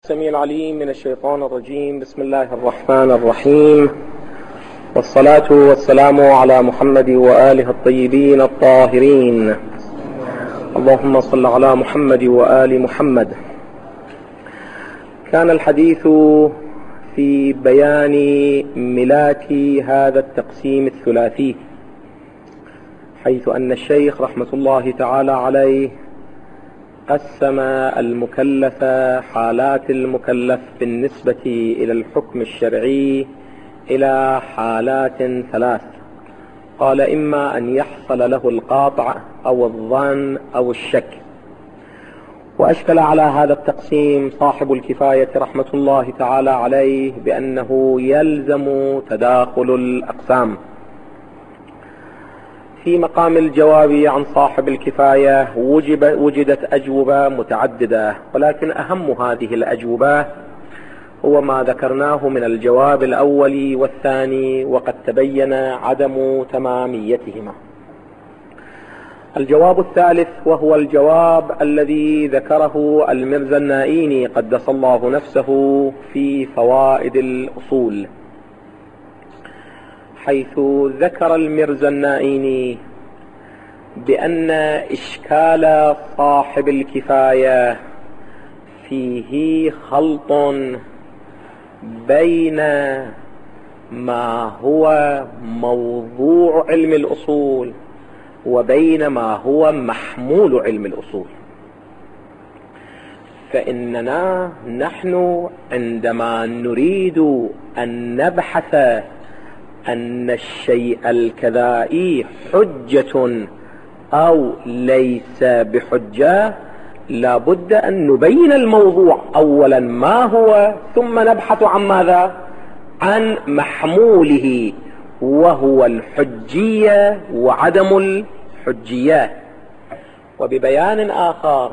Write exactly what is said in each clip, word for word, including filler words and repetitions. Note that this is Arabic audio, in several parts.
السميع العليم من الشيطان الرجيم. بسم الله الرحمن الرحيم، والصلاة والسلام على محمد وآله الطيبين الطاهرين. اللهم صل على محمد وآل محمد. كان الحديث في بيان ملاك هذا التقسيم الثلاثي، حيث أن الشيخ رحمة الله تعالى عليه قسم المكلف، حالات المكلف بالنسبة إلى الحكم الشرعي إلى حالات ثلاث. قال: إما أن يحصل له القاطع أو الظن أو الشك. وأشكل على هذا التقسيم صاحب الكفاية رحمة الله تعالى عليه بأنه يلزم تداخل الأقسام. في مقام الجواب عن صاحب الكفاية وجب وجدت أجوبة متعددة، ولكن أهم هذه الأجوبة هو ما ذكرناه من الجواب الأول والثاني، وقد تبين عدم تماميتهما. الجواب الثالث وهو الجواب الذي ذكره المرزا النائيني قدس الله نفسه في فوائد الأصول، حيث ذكر المرزا النائيني بأن إشكال صاحب الكفاية فيه خلط بين ما هو موضوع علم الأصول وبين ما هو محمول علم الأصول. فإننا نحن عندما نريد أن نبحث أن الشيء الكذائي حجة أو ليس بحجة، لابد أن نبين الموضوع أولا ما هو، ثم نبحث عن ماذا؟ عن محموله، وهو الحجية وعدم الحجية. وببيان آخر،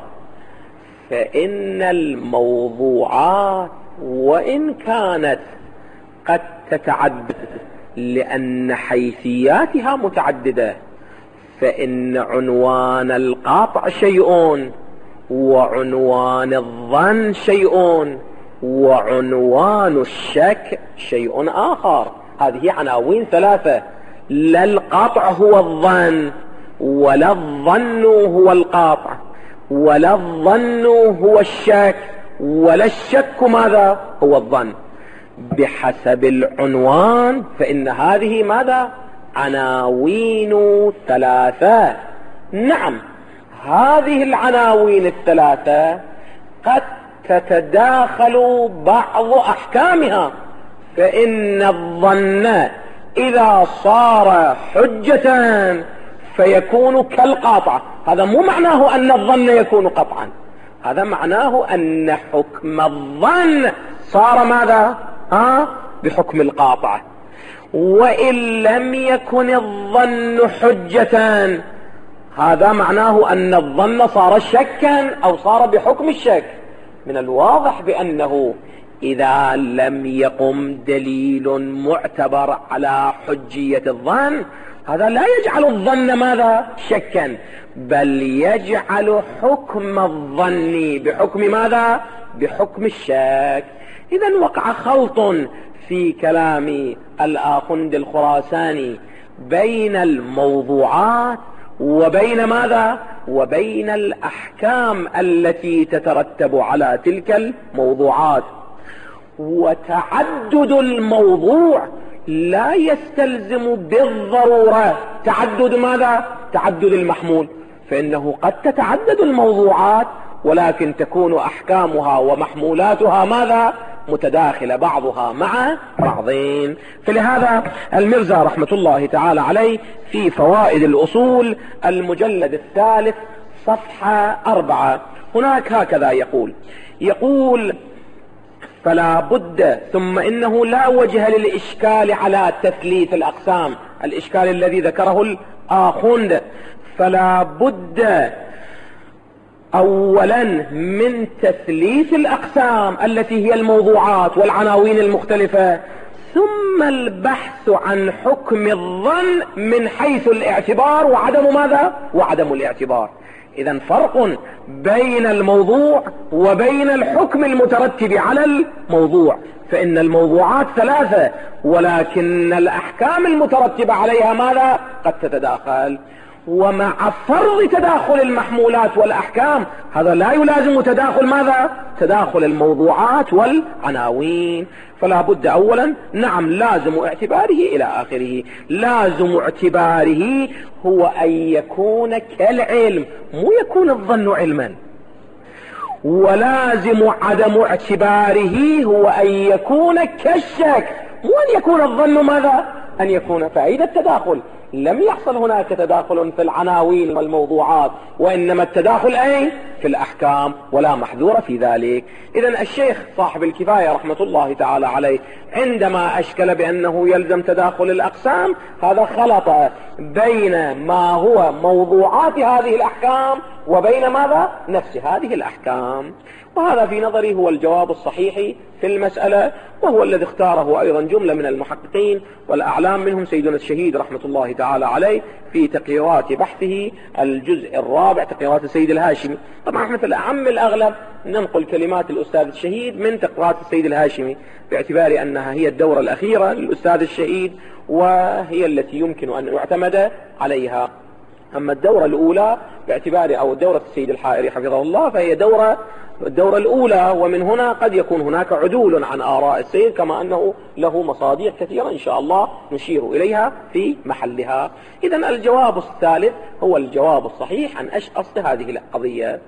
فإن الموضوعات وإن كانت قد تتعدد لأن حيثياتها متعددة، فإن عنوان القاطع شيء، وعنوان الظن شيء، وعنوان الشك شيء آخر. هذه عناوين ثلاثة، لا القاطع هو الظن، ولا الظن هو القاطع، ولا الظن هو الشك، ولا الشك ماذا هو الظن. بحسب العنوان فإن هذه ماذا؟ عناوين ثلاثة. نعم، هذه العناوين الثلاثة قد تتداخل بعض أحكامها، فإن الظن إذا صار حجة فيكون كالقاطع. هذا مو معناه أن الظن يكون قطعا، هذا معناه أن حكم الظن صار ماذا؟ ها؟ بحكم القاطع. وإن لم يكن الظن حجة، هذا معناه أن الظن صار شكا أو صار بحكم الشك. من الواضح بأنه إذا لم يقم دليل معتبر على حجية الظن، هذا لا يجعل الظن ماذا؟ شكا، بل يجعل حكم الظن بحكم ماذا؟ بحكم الشك. إذن وقع خلط في كلام الآخند الخراساني بين الموضوعات وبين ماذا؟ وبين الأحكام التي تترتب على تلك الموضوعات. وتعدد الموضوع لا يستلزم بالضرورة تعدد ماذا؟ تعدد المحمول، فإنه قد تتعدد الموضوعات ولكن تكون أحكامها ومحمولاتها ماذا؟ متداخلة، بعضها مع بعضين. فلهذا المرزا رحمة الله تعالى عليه في فوائد الأصول المجلد الثالث صفحة أربعة هناك هكذا يقول يقول فلا بد، ثم إنه لا وجه للإشكال على تثليث الأقسام، الإشكال الذي ذكره الآخند. فلا بد أولا من تثليث الأقسام التي هي الموضوعات والعناوين المختلفة، ثم البحث عن حكم الظن من حيث الاعتبار وعدم ماذا؟ وعدم الاعتبار. إذن فرق بين الموضوع وبين الحكم المترتب على الموضوع، فإن الموضوعات ثلاثة ولكن الأحكام المترتبة عليها ماذا؟ قد تتداخل. ومع فرض تداخل المحمولات والأحكام هذا لا يلازم تداخل ماذا؟ تداخل الموضوعات والعناوين. فلا بد أولا نعم لازم اعتباره إلى آخره. لازم اعتباره هو أن يكون كالعلم، مو يكون الظن علما. ولازم عدم اعتباره هو أن يكون كالشك، مو أن يكون الظن ماذا؟ أن يكون فإذا التداخل لم يحصل هناك تداخل في العناوين والموضوعات، وإنما التداخل أي في الأحكام، ولا محذور في ذلك. إذن الشيخ صاحب الكفاية رحمة الله تعالى عليه عندما أشكل بأنه يلزم تداخل الأقسام هذا خلط بين ما هو موضوعات هذه الأحكام وبين ماذا؟ نفس هذه الأحكام. وهذا في نظري هو الجواب الصحيح في المسألة، وهو الذي اختاره أيضا جملة من المحققين والأعلام منهم سيدنا الشهيد رحمة الله تعالى عليه في تقريرات بحثه الجزء الرابع تقريرات السيد الهاشمي. طبعا احنا في الأعم الأغلب ننقل كلمات الأستاذ الشهيد من تقريرات السيد الهاشمي باعتبار أنها هي الدورة الأخيرة للأستاذ الشهيد وهي التي يمكن أن يعتمد عليها. أما الدورة الأولى باعتبار أو الدورة السيد الحائري حفظه الله فهي دورة الدورة الأولى، ومن هنا قد يكون هناك عدول عن آراء السيد كما أنه له مصادر كثيرة إن شاء الله نشير إليها في محلها. إذن الجواب الثالث هو الجواب الصحيح عن أصل هذه القضية.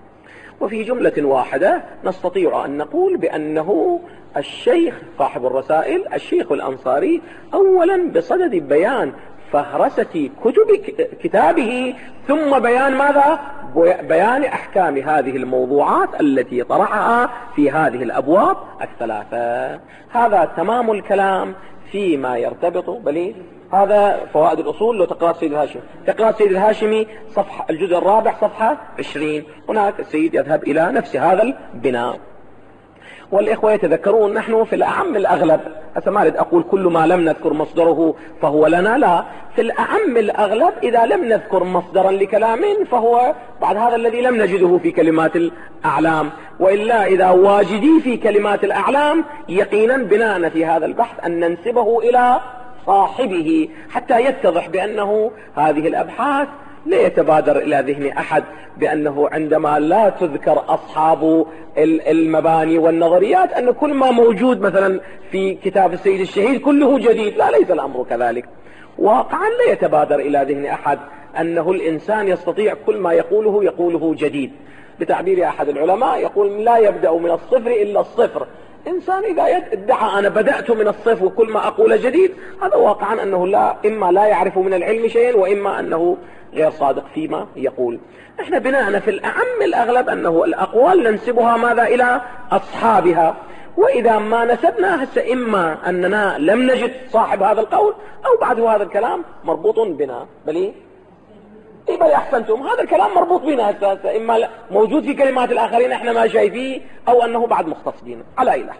وفي جملة واحدة نستطيع أن نقول بأنه الشيخ صاحب الرسائل الشيخ الأنصاري أولا بصدد بيان فهرسة كتب كتابه ثم بيان ماذا؟ بيان أحكام هذه الموضوعات التي طرحها في هذه الأبواب الثلاثة. هذا تمام الكلام فيما يرتبط بل هذا فوائد الأصول لو تقرأ السيد الهاشمي. تقرأ السيد الهاشمي صفحة الجزء الرابع صفحة عشرين، هناك السيد يذهب إلى نفس هذا البناء. والإخوة يتذكرون نحن في الأعم الأغلب، هسه ما أريد أقول كل ما لم نذكر مصدره فهو لنا، لا، في الأعم الأغلب إذا لم نذكر مصدرا لكلام فهو بعد هذا الذي لم نجده في كلمات الأعلام، وإلا إذا واجدي في كلمات الأعلام يقينا بناء في هذا البحث أن ننسبه إلى صاحبه حتى يتضح بأنه هذه الأبحاث لا يتبادر إلى ذهن أحد بأنه عندما لا تذكر أصحاب المباني والنظريات أن كل ما موجود مثلا في كتاب السيد الشهيد كله جديد، لا، ليس الأمر كذلك. واقعا لا يتبادر إلى ذهن أحد أنه الإنسان يستطيع كل ما يقوله يقوله جديد. بتعبير أحد العلماء يقول لا يبدأ من الصفر إلا الصفر. إنسان إذا ادعى أنا بدأت من الصفر وكل ما أقول جديد هذا واقعا أنه لا إما لا يعرف من العلم شيئا وإما أنه غير صادق فيما يقول. احنا بناءنا في الأعم الأغلب أنه الأقوال ننسبها ماذا؟ إلى أصحابها، وإذا ما نسبنا هسه إما أننا لم نجد صاحب هذا القول أو بعد هذا الكلام مربوط بنا. بلي إيه بلي أحسنتم، هذا الكلام مربوط بنا هسه، إما موجود في كلمات الآخرين احنا ما شايفيه أو أنه بعد مختص بنا. على إله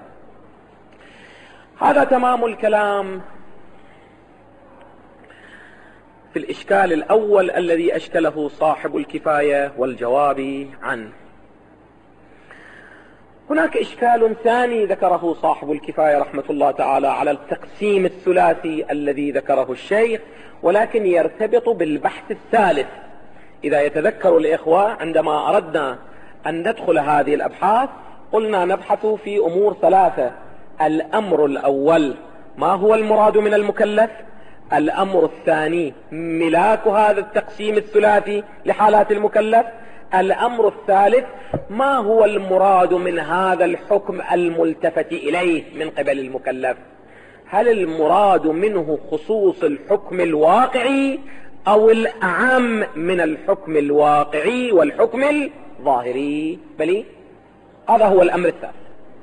هذا تمام الكلام في الإشكال الأول الذي أشكله صاحب الكفاية والجواب عنه. هناك إشكال ثاني ذكره صاحب الكفاية رحمة الله تعالى على التقسيم الثلاثي الذي ذكره الشيخ، ولكن يرتبط بالبحث الثالث. إذا يتذكر الإخوة عندما أردنا أن ندخل هذه الأبحاث قلنا نبحث في أمور ثلاثة. الأمر الأول ما هو المراد من المكلف، الأمر الثاني ملاك هذا التقسيم الثلاثي لحالات المكلف، الأمر الثالث ما هو المراد من هذا الحكم الملتفت إليه من قبل المكلف. هل المراد منه خصوص الحكم الواقعي أو الأعم من الحكم الواقعي والحكم الظاهري؟ بلي هذا هو الأمر الثالث.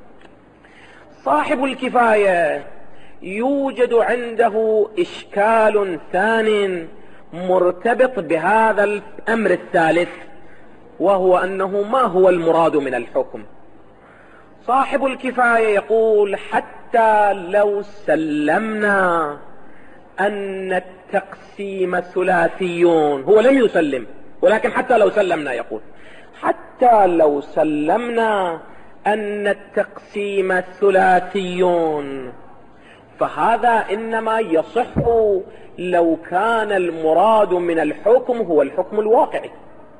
صاحب الكفاية يوجد عنده إشكال ثان مرتبط بهذا الأمر الثالث، وهو أنه ما هو المراد من الحكم. صاحب الكفاية يقول حتى لو سلمنا أن التقسيم ثلاثيون، هو لم يسلم ولكن حتى لو سلمنا، يقول حتى لو سلمنا أن التقسيم ثلاثيون، فهذا إنما يصح لو كان المراد من الحكم هو الحكم الواقعي.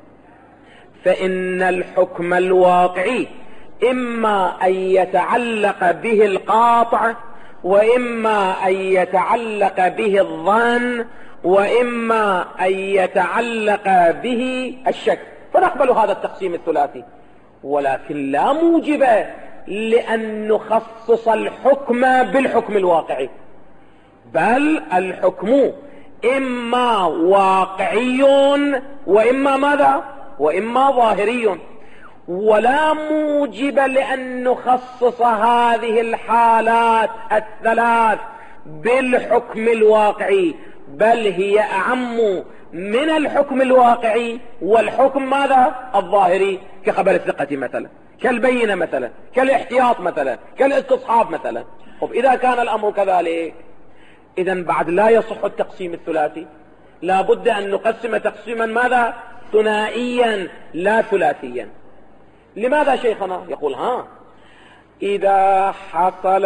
فإن الحكم الواقعي إما أن يتعلق به القاطع، وإما أن يتعلق به الظن، وإما أن يتعلق به الشك، فنقبل هذا التقسيم الثلاثي. ولكن لا موجب لأن نخصص الحكم بالحكم الواقعي، بل الحكم إما واقعي وإما ماذا؟ وإما ظاهري. ولا موجب لأن نخصص هذه الحالات الثلاث بالحكم الواقعي، بل هي أعم من الحكم الواقعي والحكم ماذا؟ الظاهري، كخبر الثقة مثلا، كالبينة مثلا، كالاحتياط مثلا، كالاستصحاب مثلا. طب إذا كان الأمر كذلك، إذن بعد لا يصح التقسيم الثلاثي، لا بد أن نقسم تقسيما ماذا؟ ثنائيا لا ثلاثيا. لماذا شيخنا؟ يقول ها إذا حصل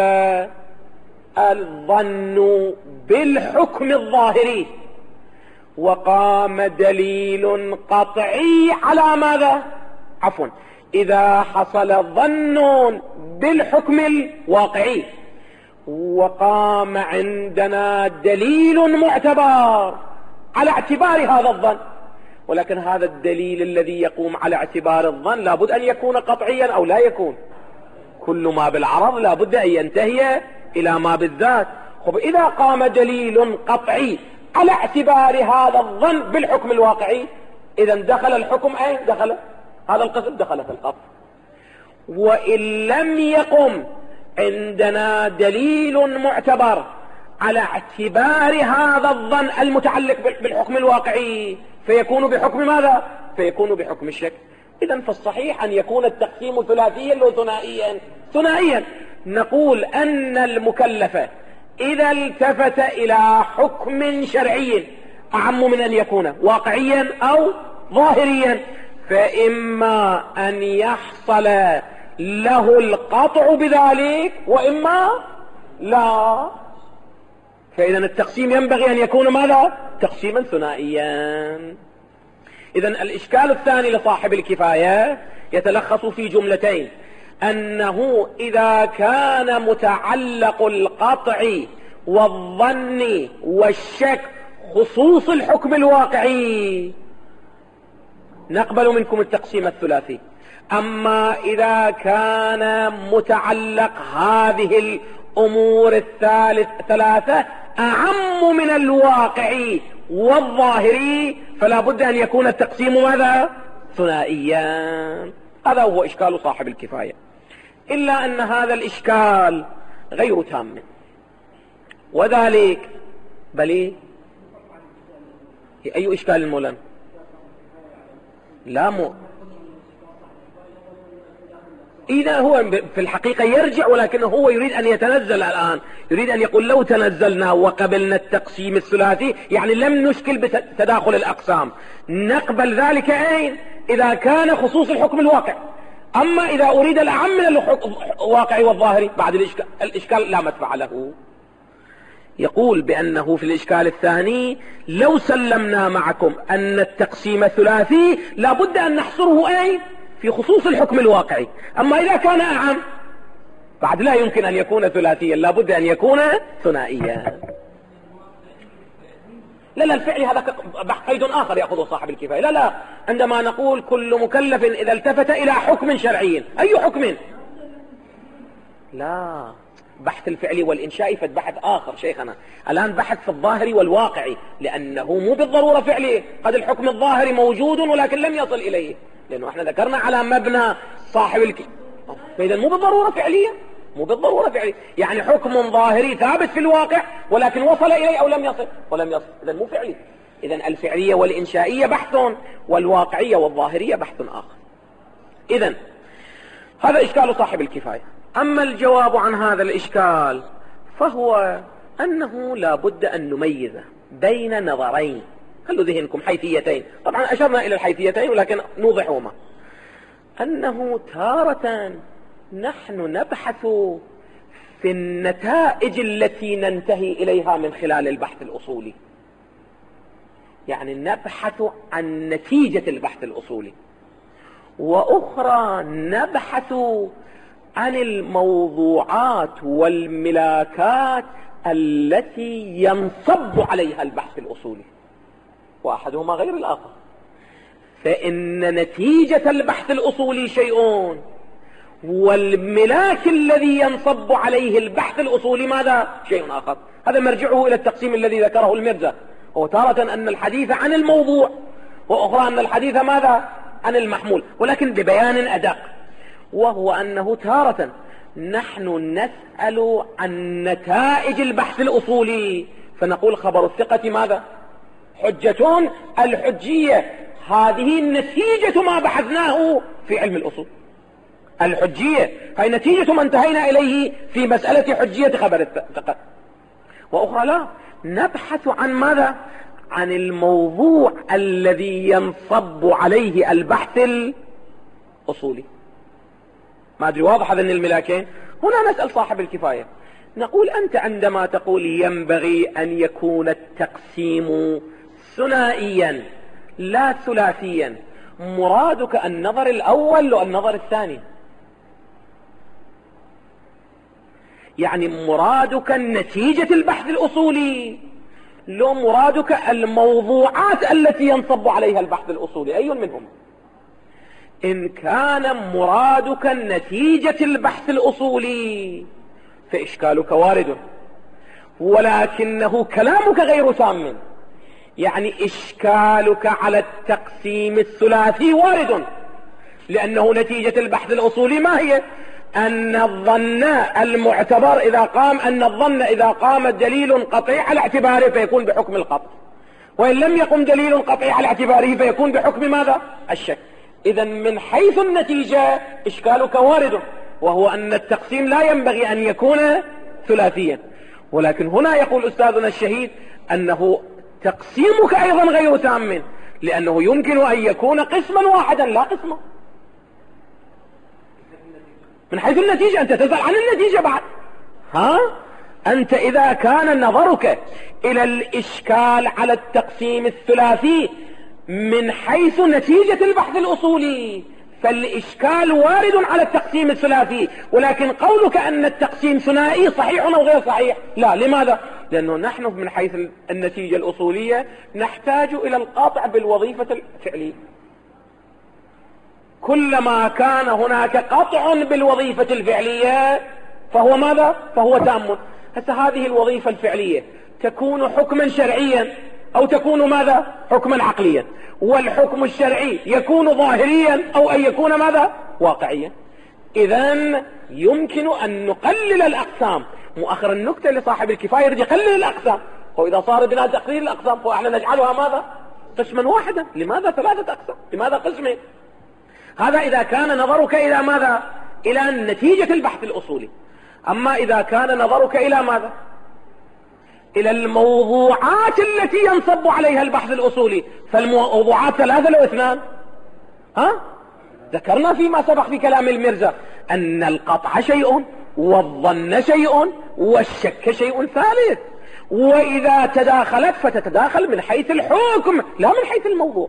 الظن بالحكم الظاهري وقام دليل قطعي على ماذا؟ عفوا، إذا حصل ظن بالحكم الواقعي وقام عندنا دليل معتبر على اعتبار هذا الظن، ولكن هذا الدليل الذي يقوم على اعتبار الظن لابد أن يكون قطعيا أو لا يكون. كل ما بالعرض لابد أن ينتهي إلى ما بالذات. خب إذا قام دليل قطعي على اعتبار هذا الظن بالحكم الواقعي، إذا دخل الحكم أين؟ دخل هذا القسم، دخل في القطع. وإن لم يقم عندنا دليل معتبر على اعتبار هذا الظن المتعلق بالحكم الواقعي، فيكون بحكم ماذا؟ فيكون بحكم الشك. إذن فالصحيح أن يكون التقسيم ثلاثيا أو ثنائيا. ثنائيا نقول أن المكلف إذا التفت إلى حكم شرعي أعم من أن يكون واقعيا أو ظاهريا، فإما أن يحصل له القطع بذلك وإما لا. فإذا التقسيم ينبغي أن يكون ماذا؟ تقسيما ثنائيا. إذن الإشكال الثاني لصاحب الكفاية يتلخص في جملتين: أنه إذا كان متعلق القطع والظن والشك خصوص الحكم الواقعي نقبل منكم التقسيم الثلاثي. أما إذا كان متعلق هذه الأمور الثالث ثلاثة أعم من الواقعي والظاهري، فلا بد أن يكون التقسيم ماذا؟ ثنائيا. هذا هو إشكال صاحب الكفاية، إلا أن هذا الإشكال غير تام، وذلك بل أي إشكال المولان؟ لا مو إذا هو في الحقيقة يرجع، ولكنه هو يريد أن يتنزل الآن، يريد أن يقول لو تنزلنا وقبلنا التقسيم الثلاثي يعني لم نشكل بتداخل الأقسام، نقبل ذلك أين؟ إذا كان خصوص الحكم الواقع. أما إذا أريد الأعم من الواقع والظاهري بعد الإشكال, الإشكال لا مدفع له. يقول بأنه في الإشكال الثاني لو سلمنا معكم أن التقسيم ثلاثي لابد أن نحصره أين؟ في خصوص الحكم الواقعي. أما إذا كان أعم بعد لا يمكن أن يكون ثلاثيا، لابد أن يكون ثنائيا. لا لا الفعلي هذا قيد آخر يأخذه صاحب الكفاية. لا لا عندما نقول كل مكلف إذا التفت إلى حكم شرعي، أي حكم؟ لا، بحث الفعلي والإنشائي فبحث آخر شيخنا. الآن بحث في الظاهري والواقعي، لأنه مو بالضرورة فعلي، قد الحكم الظاهري موجود ولكن لم يصل إليه، لأنه احنا ذكرنا على مبنى صاحب الك... فإذا مو بالضرورة فعلية، مو بالضرورة فعلية، يعني حكم ظاهري ثابت في الواقع ولكن وصل إليه أو لم يصل ولم يصل، إذا مو فعلي. إذا الفعلية والإنشائية بحث، والواقعية والظاهرية بحث آخر. إذا هذا إشكال صاحب الكفاية. أما الجواب عن هذا الإشكال فهو أنه لا بد أن نميز بين نظرين خلوا ذهنكم حيثيتين، طبعا أشرنا إلى الحيثيتين ولكن نوضحهما. أنه تارة نحن نبحث في النتائج التي ننتهي إليها من خلال البحث الأصولي، يعني نبحث عن نتيجة البحث الأصولي، وأخرى نبحث عن الموضوعات والملاكات التي ينصب عليها البحث الأصولي، وأحدهما غير الآخر. فإن نتيجة البحث الأصولي شيء، والملاك الذي ينصب عليه البحث الأصولي ماذا؟ شيء آخر. هذا مرجعه إلى التقسيم الذي ذكره المرزا، هو تارة أن الحديث عن الموضوع، وأخرى أن الحديث ماذا؟ عن المحمول، ولكن ببيان أدق، وهو أنه تارة نحن نسأل عن نتائج البحث الأصولي فنقول خبر الثقة ماذا؟ حجة. الحجية هذه نتيجة ما بحثناه في علم الأصول، الحجية هي نتيجة ما انتهينا إليه في مسألة حجية خبر الثقة. وأخرى لا، نبحث عن ماذا؟ عن الموضوع الذي ينصب عليه البحث الأصولي. ما أدري واضح هذين الملاكين؟ هنا نسأل صاحب الكفاية، نقول أنت عندما تقول ينبغي أن يكون التقسيم ثنائيا لا ثلاثيا، مرادك النظر الأول أو النظر الثاني؟ يعني مرادك نتيجة البحث الأصولي لو مرادك الموضوعات التي ينصب عليها البحث الأصولي؟ أي منهم؟ إن كان مرادك نتيجة البحث الأصولي فإشكالك وارد، ولكنه كلامك غير تام، يعني إشكالك على التقسيم الثلاثي وارد، لأنه نتيجة البحث الأصولي ما هي؟ أن الظن المعتبر إذا قام أن الظن إذا قام دليل قطعي على اعتباره فيكون بحكم القطع، وإن لم يقم دليل قطعي على اعتباره فيكون بحكم ماذا؟ الشك. إذا من حيث النتيجة إشكالك وارد، وهو أن التقسيم لا ينبغي أن يكون ثلاثيا. ولكن هنا يقول أستاذنا الشهيد أنه تقسيمك أيضا غير تام، لأنه يمكن أن يكون قسما واحدا لا قسما. من حيث النتيجة أنت تسأل عن النتيجة بعد. ها؟ أنت إذا كان نظرك إلى الإشكال على التقسيم الثلاثي من حيث نتيجة البحث الأصولي فالإشكال وارد على التقسيم الثلاثي، ولكن قولك أن التقسيم ثنائي صحيح أو غير صحيح؟ لا. لماذا؟ لأنه نحن من حيث النتيجة الأصولية نحتاج إلى القاطع بالوظيفة الفعلية. كلما كان هناك قطع بالوظيفة الفعلية فهو ماذا؟ فهو تام. هسه هذه الوظيفة الفعلية تكون حكما شرعيا أو تكون ماذا؟ حكما عقليا، والحكم الشرعي يكون ظاهريا أو أن يكون ماذا؟ واقعيا. إذن يمكن أن نقلل الأقسام. مؤخر النكتة لصاحب الكفاية يريد يقلل الأقسام، وإذا صار بنا تقليل الأقسام فإحنا نجعلها ماذا؟ قسما واحدا. لماذا ثلاثة أقسام؟ لماذا قسمين؟ هذا إذا كان نظرك إلى ماذا؟ إلى نتيجة البحث الأصولي. أما إذا كان نظرك إلى ماذا؟ إلى الموضوعات التي ينصب عليها البحث الأصولي، فالموضوعات ثلاثة لو اثنان. ها؟ ذكرنا فيما سبق في كلام المرزا أن القطع شيء والظن شيء والشك شيء ثالث، وإذا تداخلت فتتداخل من حيث الحكم لا من حيث الموضوع.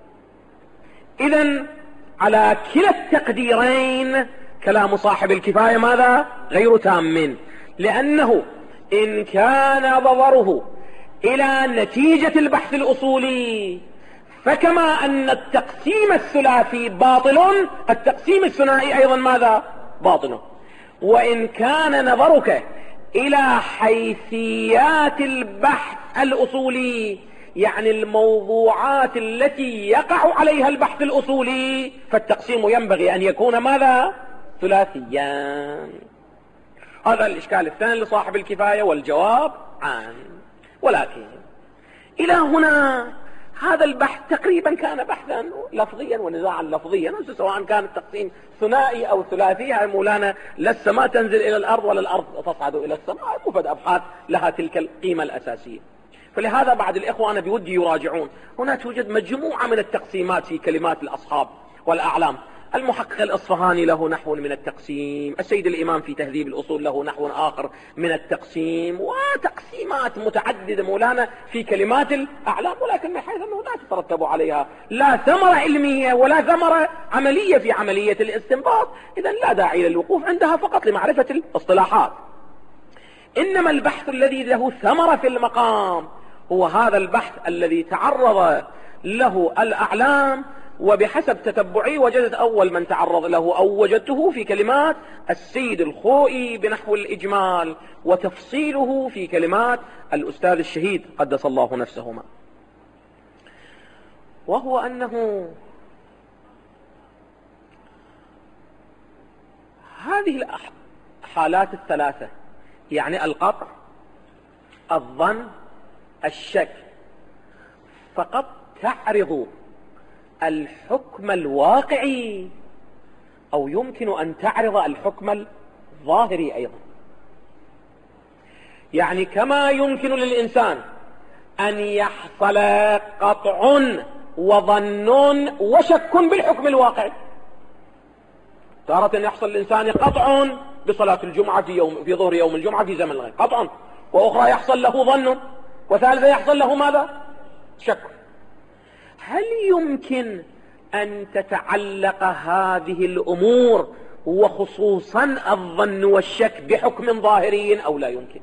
إذن على كلا التقديرين كلام صاحب الكفاية ماذا؟ غير تام، لأنه إن كان نظره إلى نتيجة البحث الأصولي فكما أن التقسيم الثلاثي باطل التقسيم الثنائي أيضا ماذا؟ باطل. وإن كان نظرك إلى حيثيات البحث الأصولي يعني الموضوعات التي يقع عليها البحث الأصولي فالتقسيم ينبغي أن يكون ماذا؟ ثلاثيا. هذا الإشكال الثاني لصاحب الكفاية والجواب عن. ولكن إلى هنا هذا البحث تقريبا كان بحثا لفظيا ونزاعا لفظيا، سواء كان التقسيم ثنائي أو ثلاثي. هاي مولانا لا السماء تنزل إلى الأرض ولا الأرض تصعد إلى السماء، مفد أبحاث لها تلك القيمة الأساسية. فلهذا بعض الإخوة أنا بودي يراجعون، هنا توجد مجموعة من التقسيمات في كلمات الأصحاب والأعلام. المحقق الأصفهاني له نحو من التقسيم، السيد الإمام في تهذيب الأصول له نحو آخر من التقسيم، وتقسيمات متعددة مولانا في كلمات الأعلام، ولكن من حيث أنه لا تترتب عليها لا ثمرة علمية ولا ثمرة عملية في عملية الاستنباط، إذن لا داعي للوقوف عندها فقط لمعرفة الاصطلاحات. إنما البحث الذي له ثمرة في المقام هو هذا البحث الذي تعرض له الأعلام، وبحسب تتبعي وجدت أول من تعرض له أو وجدته في كلمات السيد الخوئي بنحو الإجمال، وتفصيله في كلمات الأستاذ الشهيد قدس الله نفسهما، وهو أنه هذه الحالات الثلاثة، يعني القطع، الظن، الشك، فقط تعرض الحكم الواقعي، أو يمكن أن تعرض الحكم الظاهري أيضا. يعني كما يمكن للإنسان أن يحصل قطع وظن وشك بالحكم الواقعي، تارة يحصل للإنسان قطع بصلاة الجمعة في يوم في ظهر يوم الجمعة في زمن الغيب قطعا، وأخرى يحصل له ظن، وثالثة يحصل له ماذا؟ شك. هل يمكن أن تتعلق هذه الأمور وخصوصا الظن والشك بحكم ظاهري أو لا يمكن؟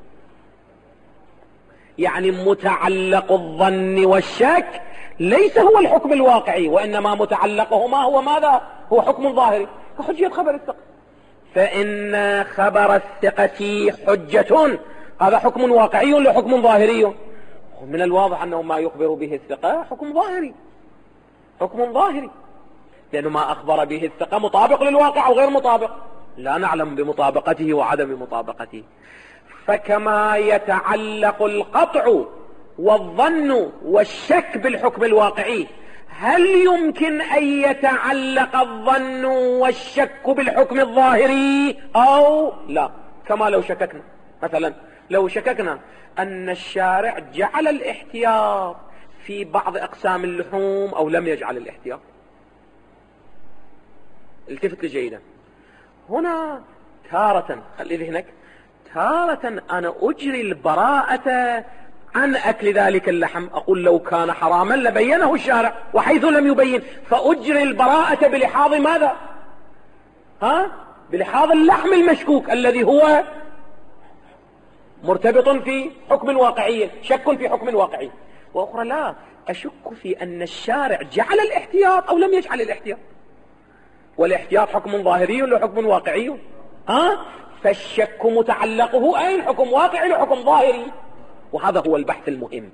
يعني متعلق الظن والشك ليس هو الحكم الواقعي، وإنما متعلقهما هو ماذا؟ هو حكم ظاهري، كحجية خبر الثقة. فإن خبر الثقة حجة، هذا حكم واقعي ولا حكم ظاهري؟ من الواضح أنه ما يخبر به الثقة حكم ظاهري، حكم ظاهري، لأنه ما أخبر به الثقة مطابق للواقع أو غير مطابق، لا نعلم بمطابقته وعدم مطابقته. فكما يتعلق القطع والظن والشك بالحكم الواقعي، هل يمكن أن يتعلق الظن والشك بالحكم الظاهري أو لا؟ كما لو شككنا مثلا، لو شككنا أن الشارع جعل الاحتياط في بعض أقسام اللحوم أو لم يجعل الاحتياط. التفت جيدا، هنا تارة خلي ذهنك، تارة أنا أجري البراءة عن أكل ذلك اللحم، أقول لو كان حراما لبينه الشارع، وحيث لم يبين فأجري البراءة بلحاظ ماذا؟ ها؟ بلحاظ اللحم المشكوك الذي هو مرتبط في حكم واقعي، شك في حكم واقعي. وأخرى لا، أشك في أن الشارع جعل الاحتياط أو لم يجعل الاحتياط، والاحتياط حكم ظاهري ولا حكم واقعي؟ ها؟ فالشك متعلقه أين؟ حكم واقعي وحكم ظاهري، وهذا هو البحث المهم.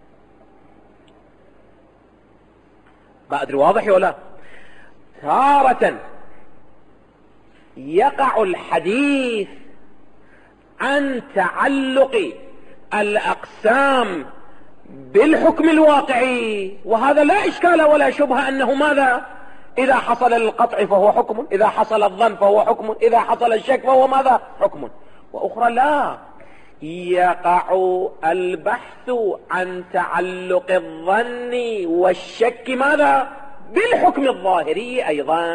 ما أدري واضح ولا؟ تارة يقع الحديث عن تعلق الأقسام بالحكم الواقعي، وهذا لا إشكال ولا شبهة أنه ماذا؟ إذا حصل القطع فهو حكم، إذا حصل الظن فهو حكم، إذا حصل الشك فهو ماذا؟ حكم. وأخرى لا، يقع البحث عن تعلق الظن والشك ماذا؟ بالحكم الظاهري أيضا.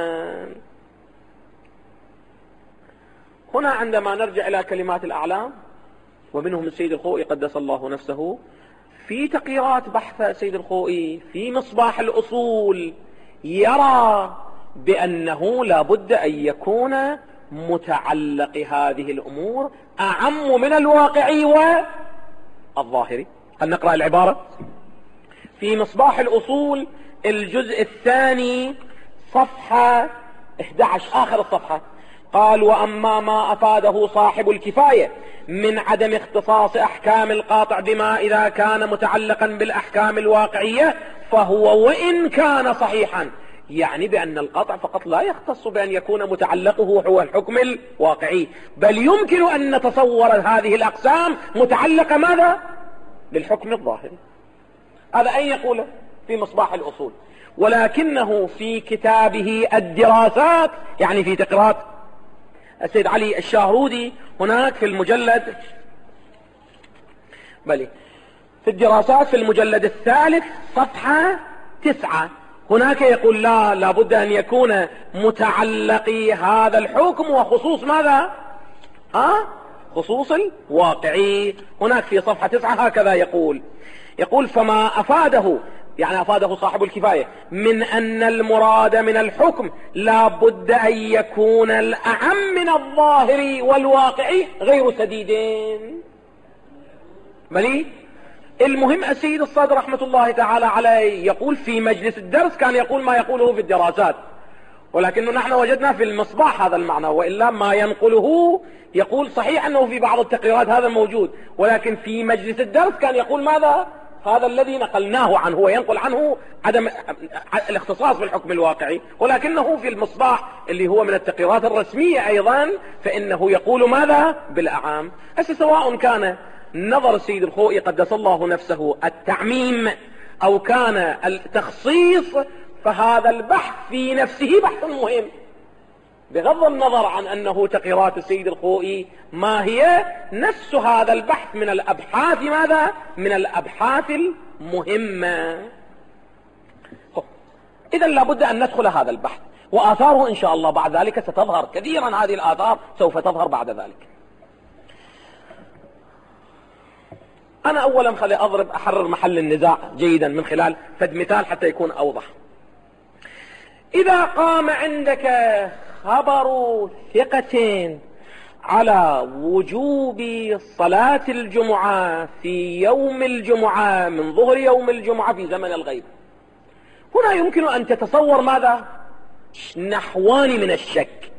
هنا عندما نرجع إلى كلمات الأعلام، ومنهم السيد الخوئي قدس الله نفسه، في تقريرات بحث السيد الخوئي في مصباح الأصول يرى بأنه لا بد أن يكون متعلق هذه الأمور أعم من الواقعي والظاهري. هل نقرأ العبارة في مصباح الأصول الجزء الثاني صفحة أحد عشر آخر الصفحة؟ قال: وأما ما أفاده صاحب الكفاية من عدم اختصاص أحكام القاطع بما إذا كان متعلقا بالأحكام الواقعية فهو وإن كان صحيحا، يعني بأن القطع فقط لا يختص بأن يكون متعلقه هو الحكم الواقعي، بل يمكن أن نتصور هذه الأقسام متعلقة ماذا؟ بالحكم الظاهري. هذا أين يقوله؟ في مصباح الأصول. ولكنه في كتابه الدراسات، يعني في تقريرات السيد علي الشاهرودي، هناك في المجلد بلي في الدراسات في المجلد الثالث صفحة تسعة هناك يقول لا لابد أن يكون متعلقي هذا الحكم وخصوص ماذا؟ ها؟ خصوص الواقعي. هناك في صفحة تسعة هكذا يقول يقول فما أفاده، يعني أفاده صاحب الكفاية، من أن المراد من الحكم لا بد أن يكون الأعم من الظاهر والواقعي غير سديدين. ملي المهم السيد الصدر رحمة الله تعالى عليه يقول في مجلس الدرس كان يقول ما يقوله في الدراسات، ولكنه نحن وجدنا في المصباح هذا المعنى، وإلا ما ينقله يقول صحيح أنه في بعض التقريرات هذا موجود، ولكن في مجلس الدرس كان يقول ماذا؟ هذا الذي نقلناه عنه وينقل عنه عدم الاختصاص بالحكم الواقعي، ولكنه في المصباح اللي هو من التقريرات الرسمية أيضا فإنه يقول ماذا؟ بالأعام. هسه سواء كان نظر السيد الخوئي قدس الله نفسه التعميم أو كان التخصيص، فهذا البحث في نفسه بحث مهم بغض النظر عن أنه تقريرات السيد الخوئي ما هي نفس هذا البحث من الأبحاث ماذا؟ من الأبحاث المهمة. إذا لابد أن ندخل هذا البحث، وآثاره إن شاء الله بعد ذلك ستظهر كثيرا، هذه الآثار سوف تظهر بعد ذلك. أنا أولا خلي أضرب أحرر محل النزاع جيدا من خلال فد مثال حتى يكون أوضح. إذا قام عندك خبر ثقة على وجوب صلاة الجمعة في يوم الجمعة من ظهر يوم الجمعة في زمن الغيب، هنا يمكن أن تتصور ماذا؟ نحوان من الشك.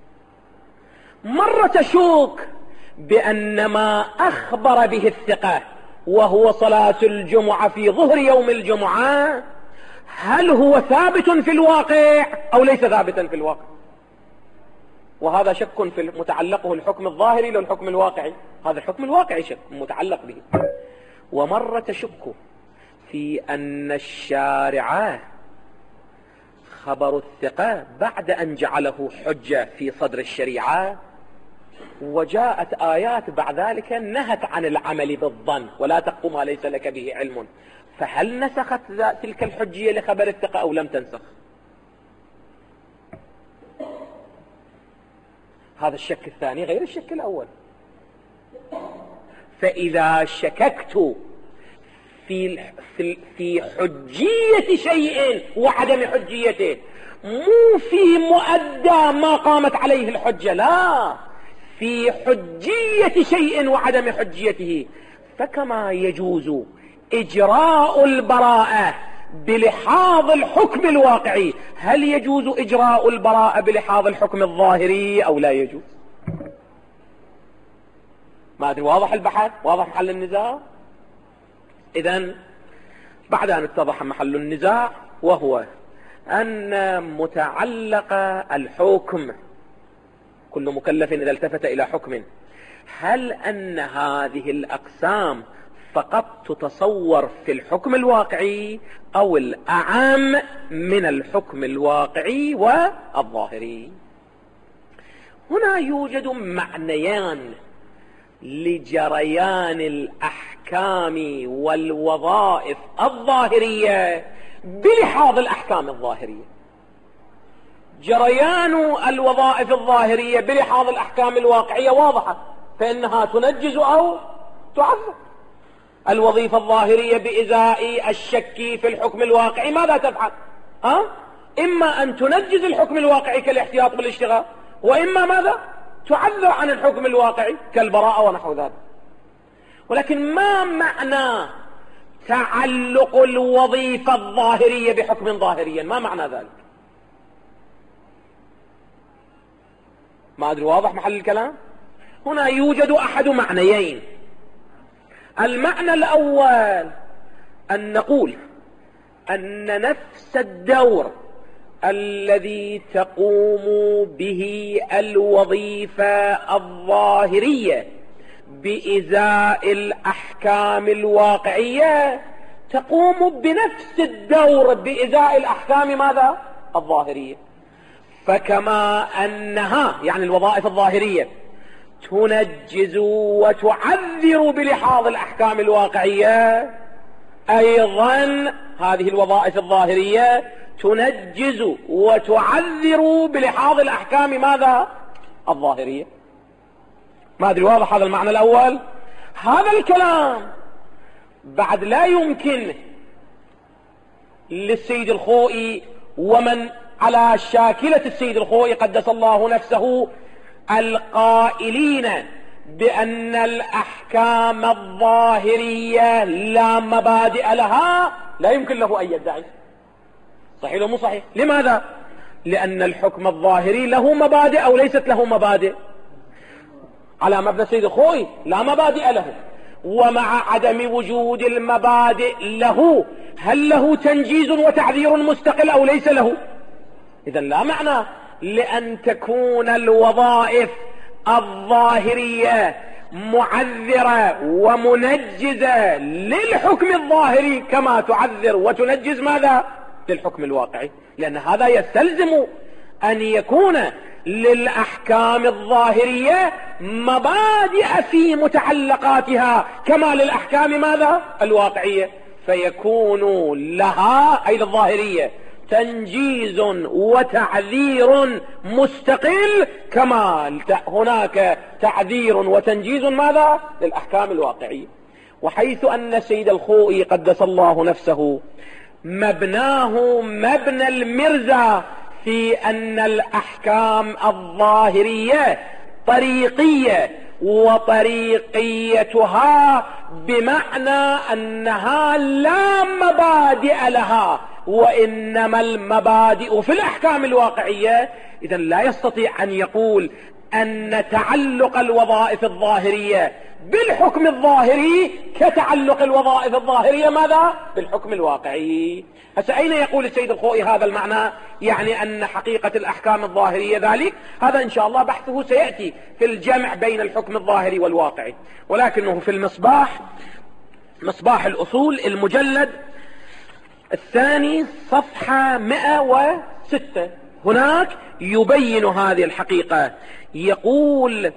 مرة تشوك بأن ما أخبر به الثقة وهو صلاة الجمعة في ظهر يوم الجمعة هل هو ثابت في الواقع أو ليس ثابتا في الواقع؟ وهذا شك في متعلقه الحكم الظاهري لو الحكم الواقعي، هذا الحكم الواقعي شك متعلق به. ومرة تشك في أن الشارع خبر الثقة بعد أن جعله حجة في صدر الشريعة، وجاءت آيات بعد ذلك نهت عن العمل بالظن ولا تقف ما ليس لك به علم، فهل نسخت تلك الحجية لخبر الثقة أو لم تنسخ؟ هذا الشك الثاني غير الشك الأول. فإذا شككت في في حجية شيء وعدم حجيته، مو في مؤدى ما قامت عليه الحجة، لا، في حجية شيء وعدم حجيته، فكما يجوز إجراء البراءة بلحاظ الحكم الواقعي، هل يجوز إجراء البراءة بلحاظ الحكم الظاهري أو لا يجوز؟ ما أدري واضح البحث؟ واضح محل النزاع؟ إذن بعد أن اتضح محل النزاع، وهو أن متعلق الحكم كل مكلف إذا التفت إلى حكم، هل أن هذه الأقسام فقط تتصور في الحكم الواقعي أو الأعم من الحكم الواقعي والظاهري؟ هنا يوجد معنيان لجريان الأحكام والوظائف الظاهرية بلحاظ الأحكام الظاهرية. جريان الوظائف الظاهرية بلحاظ الأحكام الواقعية واضحة، فإنها تنجز أو تعذب. الوظيفة الظاهرية بإزاء الشك في الحكم الواقعي ماذا تفعل؟ ها؟ إما أن تنجز الحكم الواقعي كالاحتياط بالاشتغال، وإما ماذا؟ تعذر عن الحكم الواقعي كالبراءة ونحو ذلك. ولكن ما معنى تعلق الوظيفة الظاهرية بحكم ظاهريا؟ ما معنى ذلك؟ ما أدري واضح محل الكلام؟ هنا يوجد أحد معنيين. المعنى الأول أن نقول أن نفس الدور الذي تقوم به الوظيفة الظاهرية بإزاء الأحكام الواقعية تقوم بنفس الدور بإزاء الأحكام ماذا؟ الظاهرية. فكما أنها يعني الوظائف الظاهرية تنجز وتعذر بلحاظ الأحكام الواقعية، أيضا هذه الوظائف الظاهرية تنجز وتعذر بلحاظ الأحكام ماذا؟ الظاهرية. ما أدري واضح هذا المعنى الأول؟ هذا الكلام بعد لا يمكن للسيد الخوئي ومن على شاكلة السيد الخوئي قدس الله نفسه القائلين بأن الأحكام الظاهرية لا مبادئ لها، لا يمكن له أن يدعي. صحيح ولا مو صحيح؟ لماذا؟ لأن الحكم الظاهري له مبادئ أو ليست له مبادئ؟ على مبنى السيد الخوئي لا مبادئ له، ومع عدم وجود المبادئ له هل له تنجيز وتعذير مستقل أو ليس له؟ إذن لا معنى لأن تكون الوظائف الظاهرية معذرة ومنجزة للحكم الظاهري كما تعذر وتنجز ماذا؟ للحكم الواقعي، لأن هذا يستلزم أن يكون للأحكام الظاهرية مبادئ في متعلقاتها كما للأحكام ماذا؟ الواقعية، فيكون لها أي الظاهرية تنجيز وتعذير مستقل كما هناك تعذير وتنجيز ماذا؟ للأحكام الواقعية. وحيث أن السيد الخوئي قدس الله نفسه مبناه مبنى المرزا في أن الأحكام الظاهرية طريقية، وطريقيتها بمعنى أنها لا مبادئ لها وإنما المبادئ في الأحكام الواقعية، إذن لا يستطيع أن يقول أن تعلق الوظائف الظاهرية بالحكم الظاهري كتعلق الوظائف الظاهرية ماذا؟ بالحكم الواقعي. هسه أين يقول السيد الخوئي هذا المعنى؟ يعني أن حقيقة الأحكام الظاهرية ذلك، هذا إن شاء الله بحثه سيأتي في الجمع بين الحكم الظاهري والواقعي، ولكنه في المصباح، مصباح الأصول المجلد الثاني صفحة مئة وستة، هناك يبين هذه الحقيقة. يقول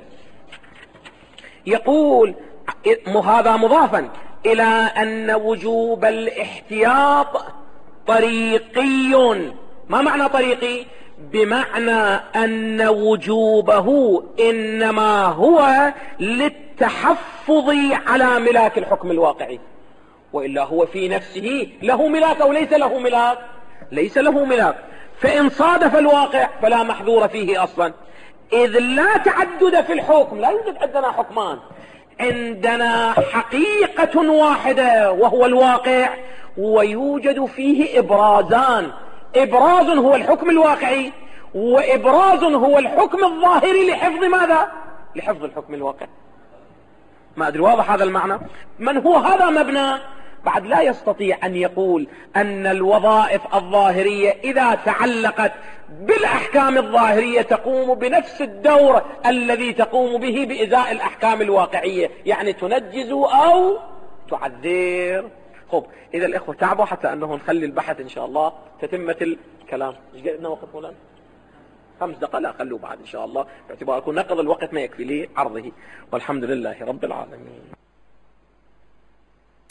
يقول هذا مضافا إلى أن وجوب الاحتياط طريقي. ما معنى طريقي؟ بمعنى أن وجوبه إنما هو للتحفظ على ملاك الحكم الواقعي، وإلا هو في نفسه له ملاك أو ليس له ملاك؟ ليس له ملاك، فإن صادف الواقع فلا محذور فيه أصلا، إذ لا تعدد في الحكم، لا يوجد عندنا حكمان، عندنا حقيقة واحدة وهو الواقع، ويوجد فيه إبرازان، إبراز هو الحكم الواقعي، وإبراز هو الحكم الظاهري لحفظ ماذا؟ لحفظ الحكم الواقعي. ما أدري واضح هذا المعنى؟ من هو هذا مبنى بعد لا يستطيع أن يقول أن الوظائف الظاهرية إذا تعلقت بالأحكام الظاهرية تقوم بنفس الدور الذي تقوم به بإزاء الأحكام الواقعية، يعني تنجز أو تعذر. خب إذا الإخوة تعبوا حتى أنه نخلي البحث إن شاء الله تتمة الكلام. إيش قلنا وقت مولانا؟ خمس دقائق، لا خلوه بعد إن شاء الله باعتبار أكون نقض الوقت ما يكفي لي عرضه، والحمد لله رب العالمين.